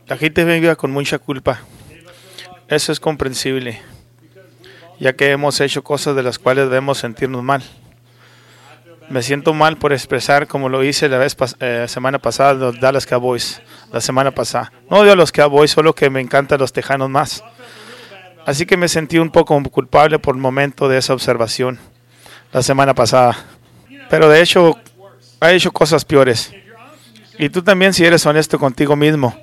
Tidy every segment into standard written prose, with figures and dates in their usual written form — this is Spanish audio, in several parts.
La gente vive con mucha culpa. Eso es comprensible, ya que hemos hecho cosas de las cuales debemos sentirnos mal. Me siento mal por expresar como lo hice la semana pasada de los Dallas Cowboys. La semana pasada. No odio a los Cowboys, solo que me encantan los Tejanos más. Así que me sentí un poco culpable por el momento de esa observación la semana pasada. Pero de hecho, ha hecho cosas peores. Y tú también, si eres honesto contigo mismo.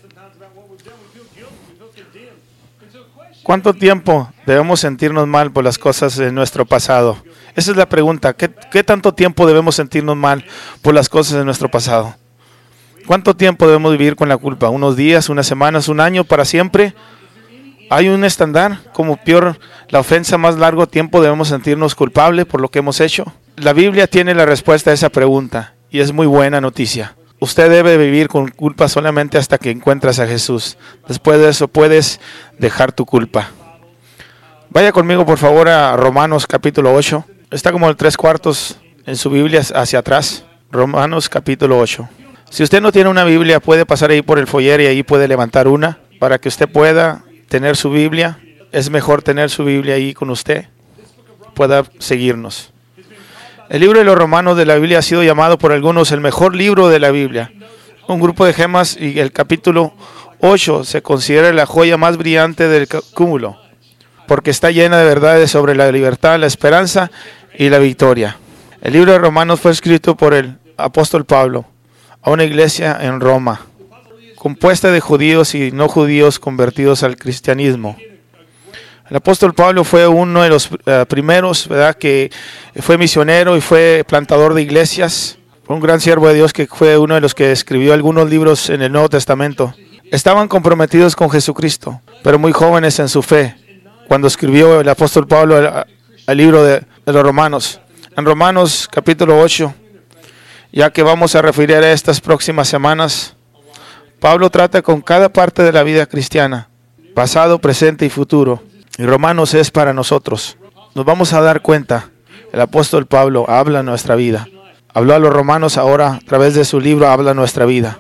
¿Cuánto tiempo debemos sentirnos mal por las cosas de nuestro pasado? Esa es la pregunta. ¿Qué tanto tiempo debemos sentirnos mal por las cosas de nuestro pasado? ¿Cuánto tiempo debemos vivir con la culpa? ¿Unos días, unas semanas, un año, para siempre? ¿Hay un estándar? Como peor, la ofensa más largo tiempo debemos sentirnos culpables por lo que hemos hecho. La Biblia tiene la respuesta a esa pregunta y es muy buena noticia. Usted debe vivir con culpa solamente hasta que encuentras a Jesús. Después de eso puedes dejar tu culpa. Vaya conmigo por favor a Romanos capítulo 8. Está como el 3/4 en su Biblia hacia atrás. Romanos capítulo 8. Si usted no tiene una Biblia, puede pasar ahí por el foyer y ahí puede levantar una para que usted pueda tener su Biblia. Es mejor tener su Biblia ahí con usted. Pueda seguirnos. El libro de los Romanos de la Biblia ha sido llamado por algunos el mejor libro de la Biblia. Un grupo de gemas, y el capítulo 8 se considera la joya más brillante del cúmulo, porque está llena de verdades sobre la libertad, la esperanza y la victoria. El libro de Romanos fue escrito por el apóstol Pablo a una iglesia en Roma, compuesta de judíos y no judíos convertidos al cristianismo. El apóstol Pablo fue uno de los primeros, ¿verdad?, que fue misionero y fue plantador de iglesias. Fue un gran siervo de Dios que fue uno de los que escribió algunos libros en el Nuevo Testamento. Estaban comprometidos con Jesucristo, pero muy jóvenes en su fe, cuando escribió el apóstol Pablo el libro de los Romanos. En Romanos capítulo 8, ya que vamos a referir a estas próximas semanas, Pablo trata con cada parte de la vida cristiana, pasado, presente y futuro. Y Romanos es para nosotros. Nos vamos a dar cuenta, el apóstol Pablo habla en nuestra vida. Habló a los romanos, ahora a través de su libro habla en nuestra vida.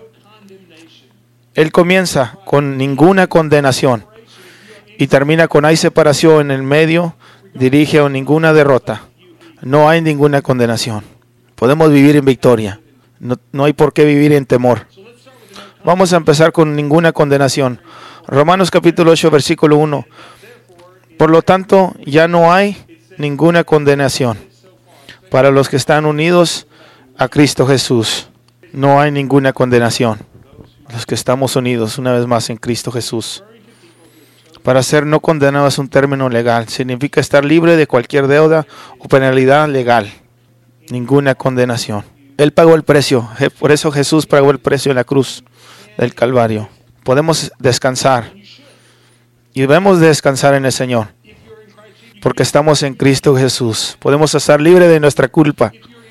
Él comienza con ninguna condenación y termina con hay separación en el medio, dirige a ninguna derrota. No hay ninguna condenación. Podemos vivir en victoria. No hay por qué vivir en temor. Vamos a empezar con ninguna condenación. Romanos capítulo 8, versículo 1. Por lo tanto, ya no hay ninguna condenación para los que están unidos a Cristo Jesús. No hay ninguna condenación. Los que estamos unidos una vez más en Cristo Jesús. Para ser no condenado es un término legal. Significa estar libre de cualquier deuda o penalidad legal. Ninguna condenación. Él pagó el precio. Por eso Jesús pagó el precio en la cruz del Calvario. Podemos descansar. Y debemos descansar en el Señor, porque estamos en Cristo Jesús. Podemos estar libres de nuestra culpa.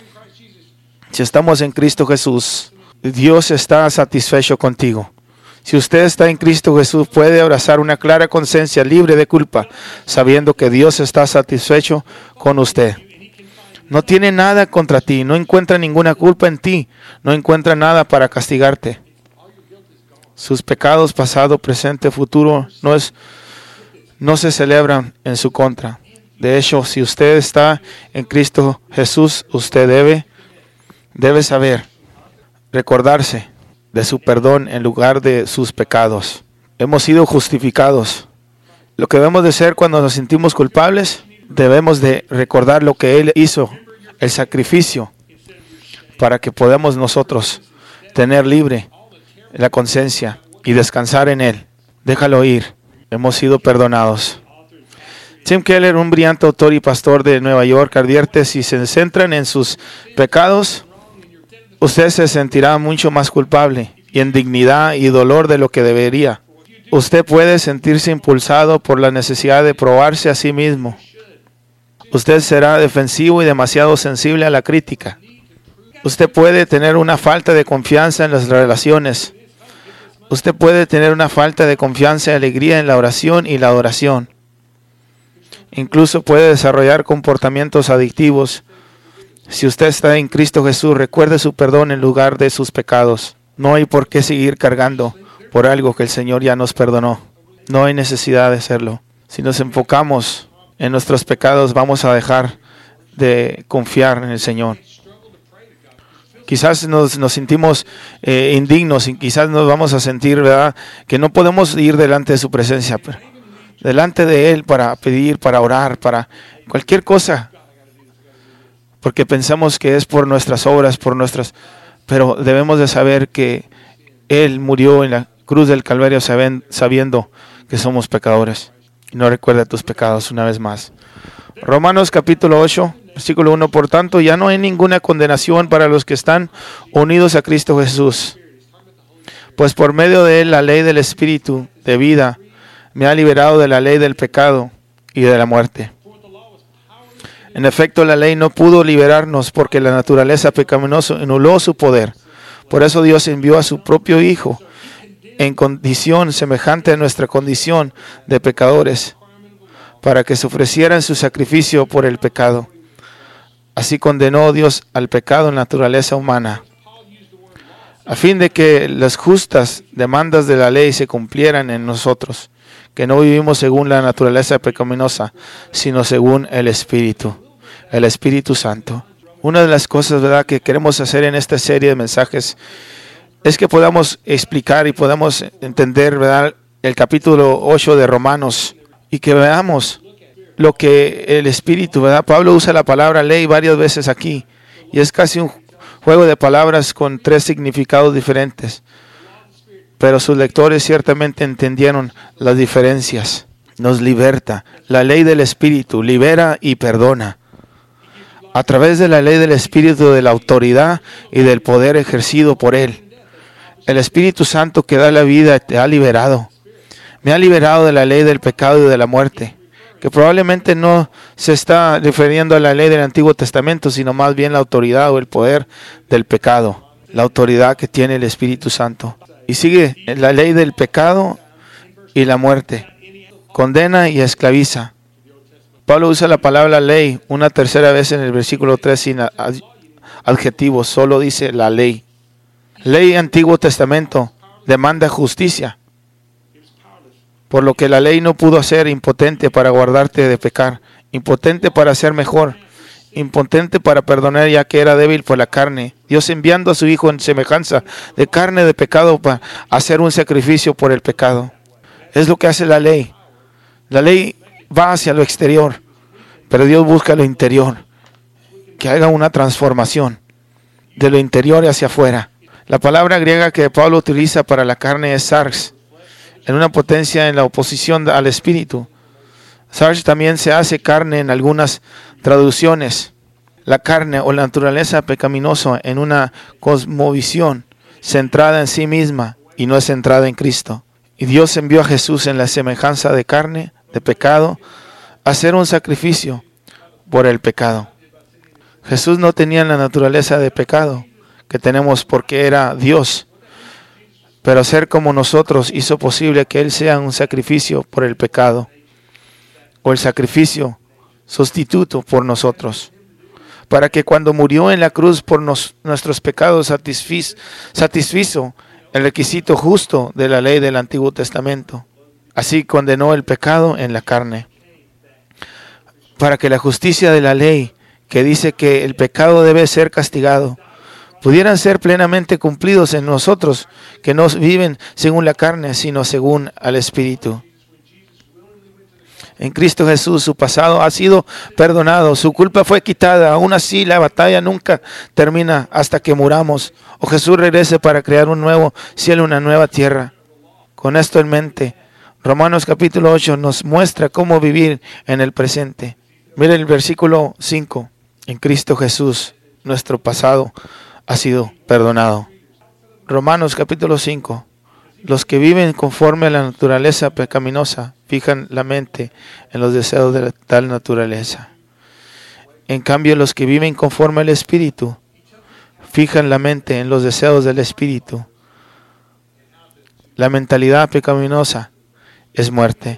Si estamos en Cristo Jesús, Dios está satisfecho contigo. Si usted está en Cristo Jesús, puede abrazar una clara conciencia libre de culpa, sabiendo que Dios está satisfecho con usted. No tiene nada contra ti, no encuentra ninguna culpa en ti, no encuentra nada para castigarte. Sus pecados pasado, presente, futuro no se celebran en su contra. De hecho, si usted está en Cristo Jesús, usted debe saber, recordarse de su perdón en lugar de sus pecados. Hemos sido justificados. Lo que debemos de hacer cuando nos sentimos culpables, debemos de recordar lo que Él hizo, el sacrificio, para que podamos nosotros tener libre la conciencia y descansar en Él. Déjalo ir. Hemos sido perdonados. Tim Keller, un brillante autor y pastor de Nueva York, advierte: si se centran en sus pecados, usted se sentirá mucho más culpable y en dignidad y dolor de lo que debería. Usted puede sentirse impulsado por la necesidad de probarse a sí mismo. Usted será defensivo y demasiado sensible a la crítica. Usted puede tener una falta de confianza en las relaciones. Usted puede tener una falta de confianza y alegría en la oración y la adoración. Incluso puede desarrollar comportamientos adictivos. Si usted está en Cristo Jesús, recuerde su perdón en lugar de sus pecados. No hay por qué seguir cargando por algo que el Señor ya nos perdonó. No hay necesidad de hacerlo. Si nos enfocamos en nuestros pecados, vamos a dejar de confiar en el Señor. Quizás nos sentimos indignos y quizás nos vamos a sentir, ¿verdad?, que no podemos ir delante de su presencia, pero delante de Él para pedir, para orar, para cualquier cosa, porque pensamos que es por nuestras obras, pero debemos de saber que Él murió en la cruz del Calvario sabiendo que somos pecadores. Y no recuerda tus pecados una vez más. Romanos capítulo 8, versículo 1. Por tanto, ya no hay ninguna condenación para los que están unidos a Cristo Jesús. Pues por medio de Él la ley del Espíritu de vida me ha liberado de la ley del pecado y de la muerte. En efecto, la ley no pudo liberarnos porque la naturaleza pecaminosa anuló su poder. Por eso Dios envió a su propio Hijo en condición semejante a nuestra condición de pecadores, para que se ofreciera en su sacrificio por el pecado. Así condenó Dios al pecado en la naturaleza humana, a fin de que las justas demandas de la ley se cumplieran en nosotros, que no vivimos según la naturaleza pecaminosa, sino según el Espíritu Santo. Una de las cosas, ¿verdad?, que queremos hacer en esta serie de mensajes es que podamos explicar y podamos entender, ¿verdad?, el capítulo 8 de Romanos, y que veamos lo que el Espíritu, ¿verdad? Pablo usa la palabra ley varias veces aquí, y es casi un juego de palabras con 3 significados diferentes, pero sus lectores ciertamente entendieron las diferencias. Nos liberta. La ley del Espíritu libera y perdona. A través de la ley del Espíritu, de la autoridad y del poder ejercido por Él. El Espíritu Santo que da la vida te ha liberado. Me ha liberado de la ley del pecado y de la muerte, que probablemente no se está refiriendo a la ley del Antiguo Testamento, sino más bien la autoridad o el poder del pecado, la autoridad que tiene el Espíritu Santo. Y sigue la ley del pecado y la muerte, condena y esclaviza. Pablo usa la palabra ley una tercera vez en el versículo 3 sin adjetivos, solo dice la ley. Ley Antiguo Testamento demanda justicia, por lo que la ley no pudo ser impotente para guardarte de pecar, impotente para ser mejor, impotente para perdonar ya que era débil por la carne. Dios enviando a su Hijo en semejanza de carne de pecado para hacer un sacrificio por el pecado. Es lo que hace la ley. La ley va hacia lo exterior, pero Dios busca lo interior, que haga una transformación de lo interior hacia afuera. La palabra griega que Pablo utiliza para la carne es sarx, en una potencia en la oposición al espíritu. Sarx también se hace carne en algunas traducciones. La carne o la naturaleza pecaminosa en una cosmovisión centrada en sí misma y no es centrada en Cristo. Y Dios envió a Jesús en la semejanza de carne, de pecado, a hacer un sacrificio por el pecado. Jesús no tenía la naturaleza de pecado que tenemos porque era Dios, pero ser como nosotros hizo posible que Él sea un sacrificio por el pecado, o el sacrificio sustituto por nosotros, para que cuando murió en la cruz por nuestros pecados satisfizo el requisito justo de la ley del Antiguo Testamento. Así condenó el pecado en la carne, para que la justicia de la ley, que dice que el pecado debe ser castigado, pudieran ser plenamente cumplidos en nosotros, que no viven según la carne, sino según al Espíritu. En Cristo Jesús su pasado ha sido perdonado, su culpa fue quitada. Aún así la batalla nunca termina hasta que muramos o Jesús regrese para crear un nuevo cielo, una nueva tierra. Con esto en mente, Romanos capítulo 8 nos muestra cómo vivir en el presente. Mire el versículo 5. En Cristo Jesús nuestro pasado ha sido perdonado. Romanos capítulo 5. Los que viven conforme a la naturaleza pecaminosa fijan la mente en los deseos de tal naturaleza. En cambio, los que viven conforme al Espíritu fijan la mente en los deseos del Espíritu. La mentalidad pecaminosa es muerte,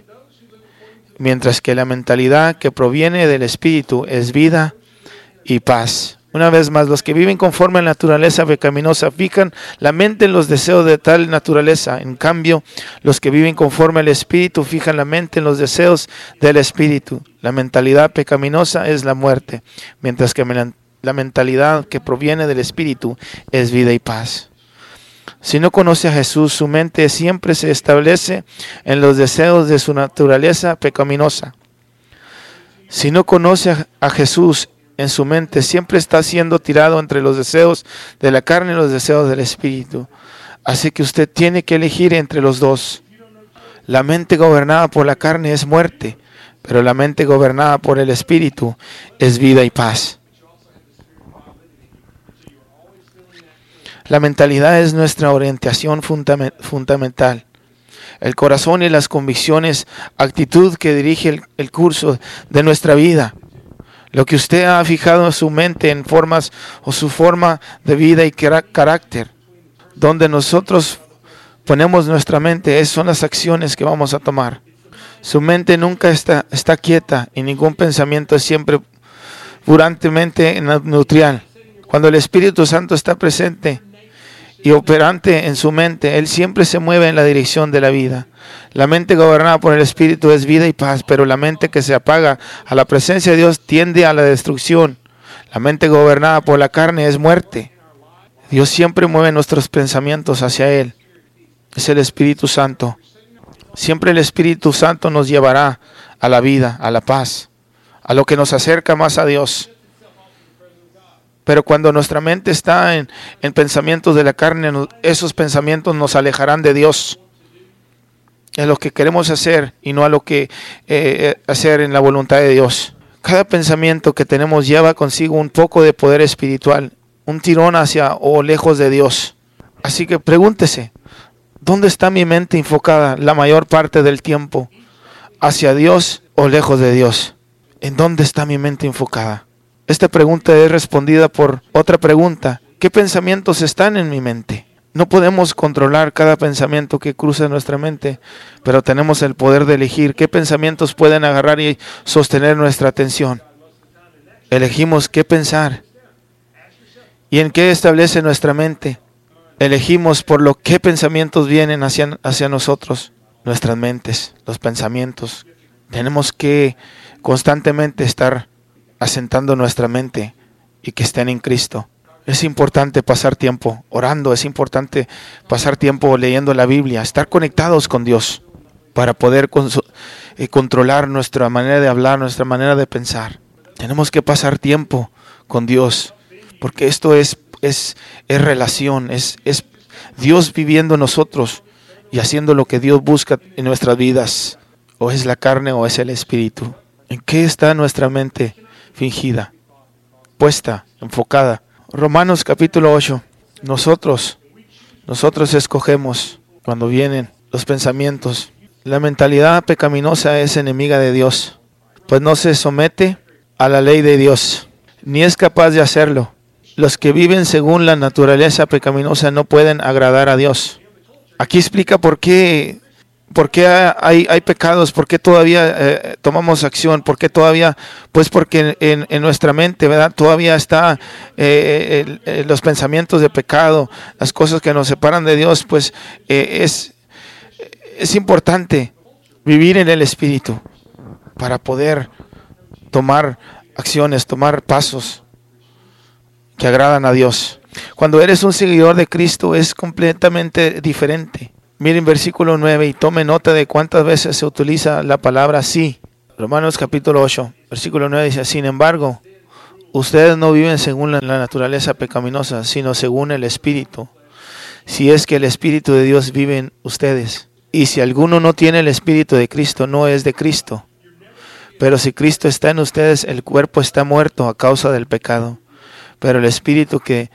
mientras que la mentalidad que proviene del Espíritu es vida y paz. Una vez más, los que viven conforme a la naturaleza pecaminosa fijan la mente en los deseos de tal naturaleza. En cambio, los que viven conforme al Espíritu fijan la mente en los deseos del Espíritu. La mentalidad pecaminosa es la muerte, mientras que la mentalidad que proviene del Espíritu es vida y paz. Si no conoce a Jesús, su mente siempre se establece en los deseos de su naturaleza pecaminosa. Si no conoce a Jesús, en su mente siempre está siendo tirado entre los deseos de la carne y los deseos del Espíritu. Así que usted tiene que elegir entre los dos. La mente gobernada por la carne es muerte, pero la mente gobernada por el Espíritu es vida y paz. La mentalidad es nuestra orientación fundamental. El corazón y las convicciones, actitud que dirige el curso de nuestra vida. Lo que usted ha fijado en su mente en formas o su forma de vida y carácter. Donde nosotros ponemos nuestra mente, esas son las acciones que vamos a tomar. Su mente nunca está quieta y ningún pensamiento es siempre durantemente neutral. Cuando el Espíritu Santo está presente y operante en su mente, Él siempre se mueve en la dirección de la vida. La mente gobernada por el Espíritu es vida y paz, pero la mente que se apaga a la presencia de Dios tiende a la destrucción. La mente gobernada por la carne es muerte. Dios siempre mueve nuestros pensamientos hacia Él. Es el Espíritu Santo. Siempre el Espíritu Santo nos llevará a la vida, a la paz, a lo que nos acerca más a Dios. Pero cuando nuestra mente está en pensamientos de la carne, esos pensamientos nos alejarán de Dios. Es lo que queremos hacer y no a lo que hacer en la voluntad de Dios. Cada pensamiento que tenemos lleva consigo un poco de poder espiritual, un tirón hacia o lejos de Dios. Así que pregúntese, ¿dónde está mi mente enfocada la mayor parte del tiempo? ¿Hacia Dios o lejos de Dios? ¿En dónde está mi mente enfocada? Esta pregunta es respondida por otra pregunta. ¿Qué pensamientos están en mi mente? No podemos controlar cada pensamiento que cruza nuestra mente, pero tenemos el poder de elegir qué pensamientos pueden agarrar y sostener nuestra atención. Elegimos qué pensar y en qué establece nuestra mente. Elegimos por lo que pensamientos vienen hacia nosotros, nuestras mentes, los pensamientos. Tenemos que constantemente estar asentando nuestra mente y que estén en Cristo. Es importante pasar tiempo orando, es importante pasar tiempo leyendo la Biblia, estar conectados con Dios para poder controlar nuestra manera de hablar, nuestra manera de pensar. Tenemos que pasar tiempo con Dios, porque esto es relación, es Dios viviendo en nosotros y haciendo lo que Dios busca en nuestras vidas. O es la carne o es el Espíritu. ¿En qué está nuestra mente fingida, puesta, enfocada? Romanos capítulo 8. Nosotros escogemos cuando vienen los pensamientos. La mentalidad pecaminosa es enemiga de Dios, pues no se somete a la ley de Dios, ni es capaz de hacerlo. Los que viven según la naturaleza pecaminosa no pueden agradar a Dios. Aquí explica por qué hay pecados, por qué todavía tomamos acción, por qué todavía, pues porque en nuestra mente, ¿verdad? Todavía está los pensamientos de pecado, las cosas que nos separan de Dios, pues es importante vivir en el Espíritu para poder tomar acciones, tomar pasos que agradan a Dios. Cuando eres un seguidor de Cristo es completamente diferente. Miren versículo 9 y tome nota de cuántas veces se utiliza la palabra sí. Romanos capítulo 8, versículo 9 dice: sin embargo, ustedes no viven según la naturaleza pecaminosa, sino según el Espíritu. Si es que el Espíritu de Dios vive en ustedes. Y si alguno no tiene el Espíritu de Cristo, no es de Cristo. Pero si Cristo está en ustedes, el cuerpo está muerto a causa del pecado. Pero el Espíritu que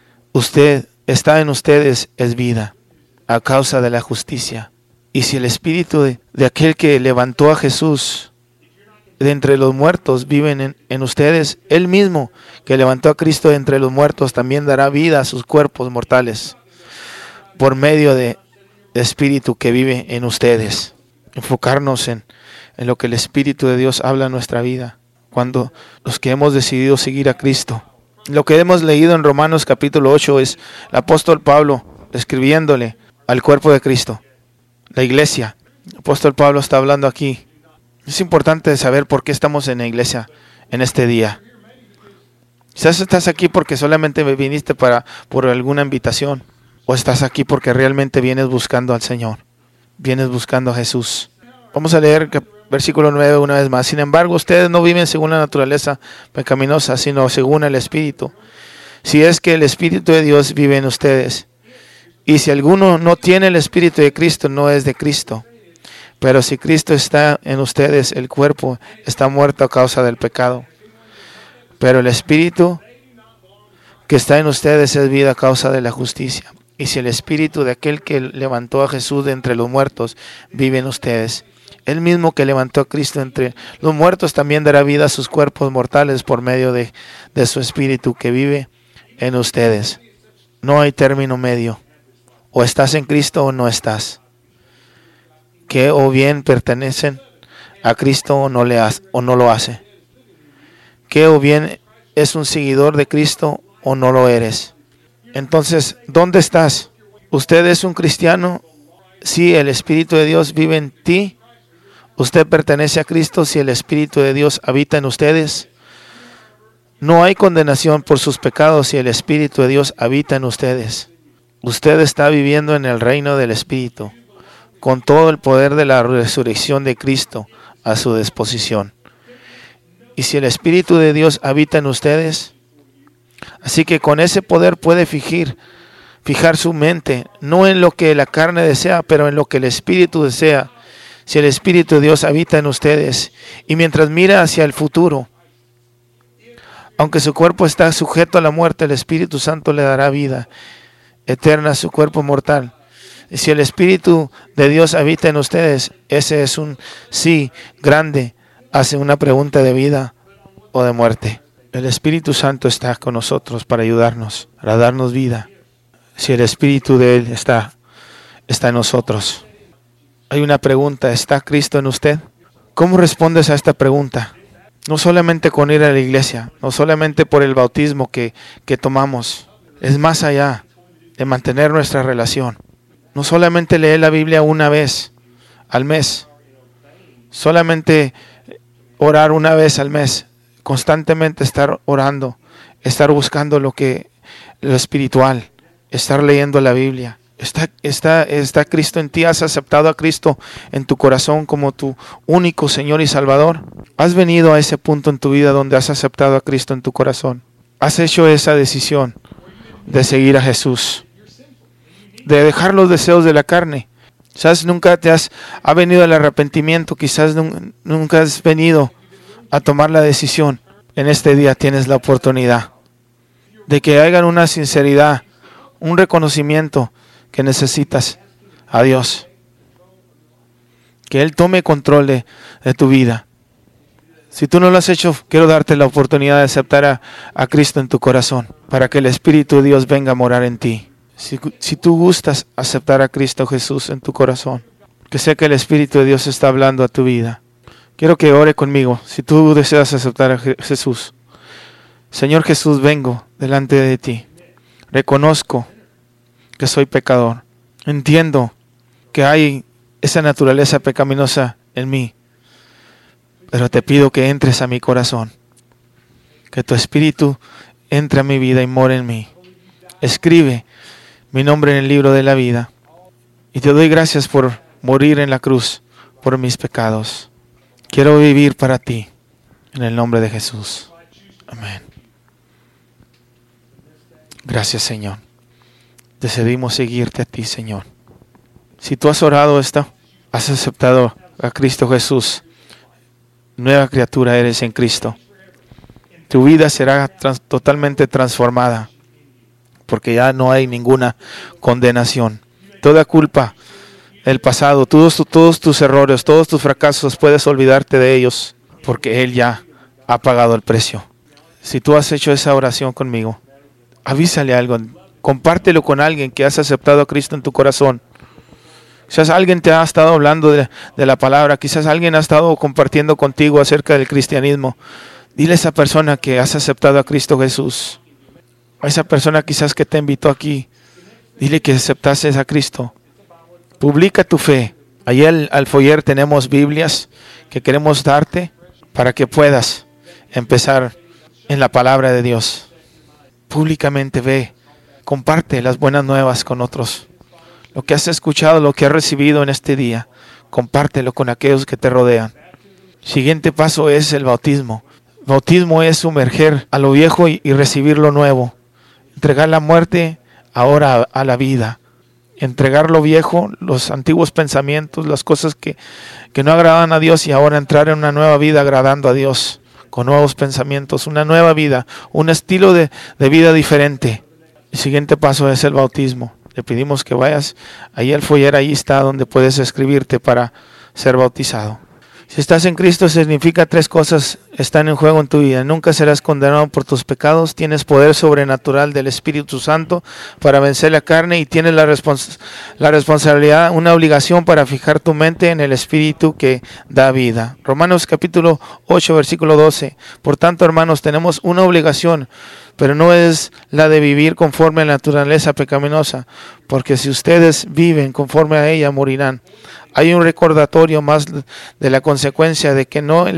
está en ustedes es vida, a causa de la justicia. Y si el Espíritu de aquel que levantó a Jesús de entre los muertos vive en ustedes, Él mismo que levantó a Cristo de entre los muertos también dará vida a sus cuerpos mortales por medio de Espíritu que vive en ustedes. Enfocarnos en lo que el Espíritu de Dios habla en nuestra vida. Cuando los que hemos decidido seguir a Cristo, Lo que hemos leído en Romanos capítulo 8 es el apóstol Pablo escribiéndole al cuerpo de Cristo, la iglesia. El apóstol Pablo está hablando aquí. Es importante saber por qué estamos en la iglesia en este día. Quizás estás aquí porque solamente viniste por alguna invitación, o estás aquí porque realmente vienes buscando al Señor, vienes buscando a Jesús. Vamos a leer versículo 9 una vez más. Sin embargo, ustedes no viven según la naturaleza pecaminosa, sino según el Espíritu. Si es que el Espíritu de Dios vive en ustedes. Y si alguno no tiene el Espíritu de Cristo, no es de Cristo. Pero si Cristo está en ustedes, el cuerpo está muerto a causa del pecado. Pero el Espíritu que está en ustedes es vida a causa de la justicia. Y si el Espíritu de aquel que levantó a Jesús de entre los muertos vive en ustedes, el mismo que levantó a Cristo entre los muertos también dará vida a sus cuerpos mortales por medio de su Espíritu que vive en ustedes. No hay término medio. O estás en Cristo o no estás. Que o bien pertenecen a Cristo o no lo hace. Que o bien es un seguidor de Cristo o no lo eres. Entonces, ¿dónde estás? ¿Usted es un cristiano? Si el Espíritu de Dios vive en ti. ¿Usted pertenece a Cristo si el Espíritu de Dios habita en ustedes? No hay condenación por sus pecados si el Espíritu de Dios habita en ustedes. Usted está viviendo en el reino del Espíritu, con todo el poder de la resurrección de Cristo a su disposición. Y si el Espíritu de Dios habita en ustedes, así que con ese poder puede fijar su mente, no en lo que la carne desea, pero en lo que el Espíritu desea. Si el Espíritu de Dios habita en ustedes, y mientras mira hacia el futuro, aunque su cuerpo está sujeto a la muerte, el Espíritu Santo le dará vida eterna a su cuerpo mortal. Y si el Espíritu de Dios habita en ustedes, ese es un sí grande, hace una pregunta de vida o de muerte. El Espíritu Santo está con nosotros para ayudarnos, para darnos vida. Si el Espíritu de Él está en nosotros. Hay una pregunta, ¿está Cristo en usted? ¿Cómo respondes a esta pregunta? No solamente con ir a la iglesia, no solamente por el bautismo que tomamos, es más allá de mantener nuestra relación. No solamente leer la Biblia una vez al mes, solamente orar una vez al mes, constantemente estar orando, estar buscando lo espiritual, estar leyendo la Biblia. ¿Está Cristo en ti? ¿Has aceptado a Cristo en tu corazón como tu único Señor y Salvador? ¿Has venido a ese punto en tu vida donde has aceptado a Cristo en tu corazón? ¿Has hecho esa decisión de seguir a Jesús? De dejar los deseos de la carne. Quizás nunca ha venido el arrepentimiento, quizás nunca has venido a tomar la decisión. En este día tienes la oportunidad de que hagan una sinceridad, un reconocimiento que necesitas a Dios. Que Él tome control de tu vida. Si tú no lo has hecho, quiero darte la oportunidad de aceptar a Cristo en tu corazón, para que el Espíritu de Dios venga a morar en ti. Si tú gustas aceptar a Cristo Jesús en tu corazón, que sé que el Espíritu de Dios está hablando a tu vida. Quiero que ore conmigo. Si tú deseas aceptar a Jesús. Señor Jesús, vengo delante de ti. Reconozco que soy pecador. Entiendo que hay esa naturaleza pecaminosa en mí. Pero te pido que entres a mi corazón. Que tu Espíritu entre a mi vida y more en mí. Escribe mi nombre en el libro de la vida. Y te doy gracias por morir en la cruz por mis pecados. Quiero vivir para ti. En el nombre de Jesús. Amén. Gracias, Señor. Decidimos seguirte a ti, Señor. Si tú has orado esto, has aceptado a Cristo Jesús, nueva criatura eres en Cristo. Tu vida será totalmente transformada, porque ya no hay ninguna condenación. Toda culpa del pasado, todos tus errores, todos tus fracasos, puedes olvidarte de ellos, porque Él ya ha pagado el precio. Si tú has hecho esa oración conmigo, avísale a alguien, compártelo con alguien que has aceptado a Cristo en tu corazón. Quizás alguien te ha estado hablando de la palabra, quizás alguien ha estado compartiendo contigo acerca del cristianismo. Dile a esa persona que has aceptado a Cristo Jesús. A esa persona quizás que te invitó aquí, dile que aceptases a Cristo. Publica tu fe. Allí al foyer tenemos Biblias que queremos darte para que puedas empezar en la palabra de Dios. Públicamente ve, comparte las buenas nuevas con otros. Lo que has escuchado, lo que has recibido en este día, compártelo con aquellos que te rodean. Siguiente paso es el bautismo. Bautismo es sumerger a lo viejo y recibir lo nuevo. Entregar la muerte ahora a la vida. Entregar lo viejo, los antiguos pensamientos, las cosas que no agradan a Dios y ahora entrar en una nueva vida agradando a Dios. Con nuevos pensamientos, una nueva vida, un estilo de vida diferente. El siguiente paso es el bautismo. Le pedimos que vayas ahí al foyer, ahí está donde puedes escribirte para ser bautizado. Si estás en Cristo, significa 3 cosas están en juego en tu vida. Nunca serás condenado por tus pecados, tienes poder sobrenatural del Espíritu Santo para vencer la carne y tienes la responsabilidad, una obligación para fijar tu mente en el Espíritu que da vida. Romanos capítulo 8, versículo 12. Por tanto, hermanos, tenemos una obligación, pero no es la de vivir conforme a la naturaleza pecaminosa, porque si ustedes viven conforme a ella, morirán. Hay un recordatorio más de la consecuencia de que no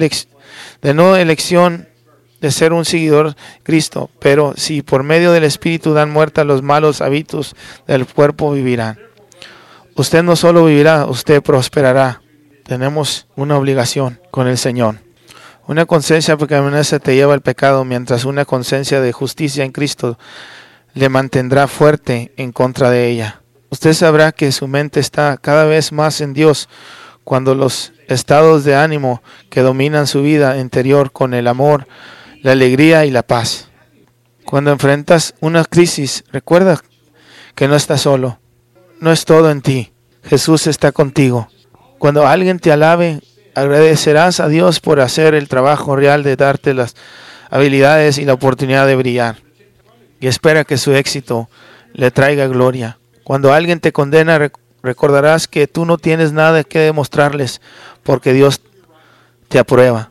elección de ser un seguidor de Cristo, pero si por medio del Espíritu dan muerte a los malos hábitos del cuerpo, vivirán. Usted no solo vivirá, usted prosperará. Tenemos una obligación con el Señor. Una conciencia pecaminosa te lleva al pecado, mientras una conciencia de justicia en Cristo le mantendrá fuerte en contra de ella. Usted sabrá que su mente está cada vez más en Dios cuando los estados de ánimo que dominan su vida interior con el amor, la alegría y la paz. Cuando enfrentas una crisis, recuerda que no estás solo. No es todo en ti. Jesús está contigo. Cuando alguien te alabe, agradecerás a Dios por hacer el trabajo real de darte las habilidades y la oportunidad de brillar. Y espera que su éxito le traiga gloria. Cuando alguien te condena, recordarás que tú no tienes nada que demostrarles porque Dios te aprueba.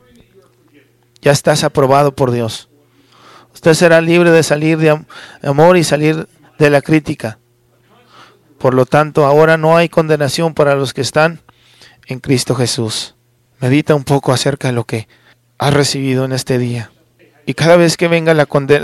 Ya estás aprobado por Dios. Usted será libre de salir de amor y salir de la crítica. Por lo tanto, ahora no hay condenación para los que están en Cristo Jesús. Medita un poco acerca de lo que has recibido en este día. Y cada vez que venga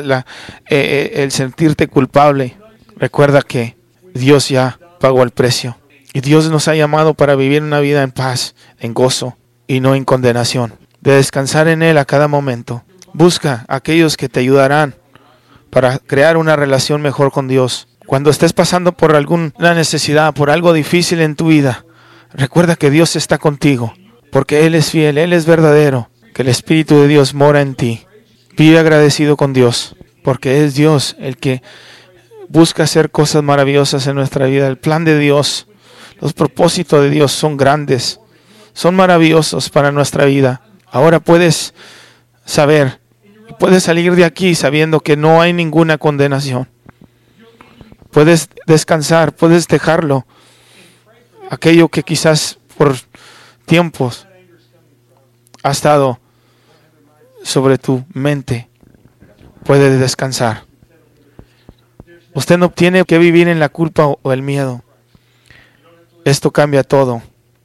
el sentirte culpable, recuerda que Dios ya pagó el precio. Y Dios nos ha llamado para vivir una vida en paz, en gozo y no en condenación. De descansar en Él a cada momento. Busca a aquellos que te ayudarán para crear una relación mejor con Dios. Cuando estés pasando por alguna necesidad, por algo difícil en tu vida, recuerda que Dios está contigo. Porque Él es fiel, Él es verdadero. Que el Espíritu de Dios mora en ti. Vive agradecido con Dios. Porque es Dios el que busca hacer cosas maravillosas en nuestra vida. El plan de Dios, los propósitos de Dios son grandes, son maravillosos para nuestra vida. Ahora puedes saber, puedes salir de aquí sabiendo que no hay ninguna condenación. Puedes descansar, puedes dejarlo. Aquello que quizás por tiempos ha estado sobre tu mente, puedes descansar. Usted no tiene que vivir en la culpa o el miedo. Esto cambia todo.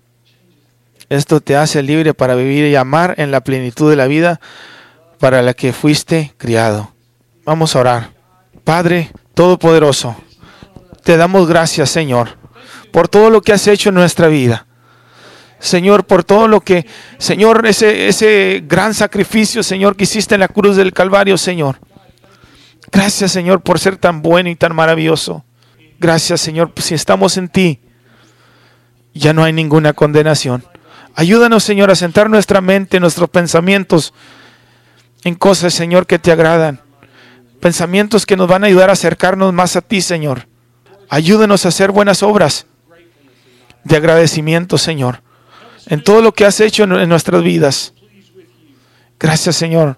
Esto te hace libre para vivir y amar en la plenitud de la vida para la que fuiste criado. Vamos a orar. Padre Todopoderoso, te damos gracias, Señor, por todo lo que has hecho en nuestra vida. Señor, por todo lo que, Señor, ese gran sacrificio, Señor, que hiciste en la cruz del Calvario, Señor. Gracias, Señor, por ser tan bueno y tan maravilloso. Gracias, Señor, si estamos en ti, ya no hay ninguna condenación. Ayúdanos, Señor, a sentar nuestra mente, nuestros pensamientos en cosas, Señor, que te agradan. Pensamientos que nos van a ayudar a acercarnos más a ti, Señor. Ayúdanos a hacer buenas obras de agradecimiento, Señor, en todo lo que has hecho en nuestras vidas. Gracias, Señor.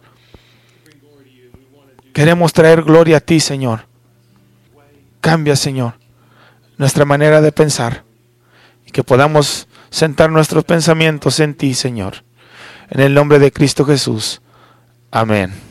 Queremos traer gloria a ti, Señor. Cambia, Señor, nuestra manera de pensar y que podamos sentar nuestros pensamientos en ti, Señor. En el nombre de Cristo Jesús. Amén.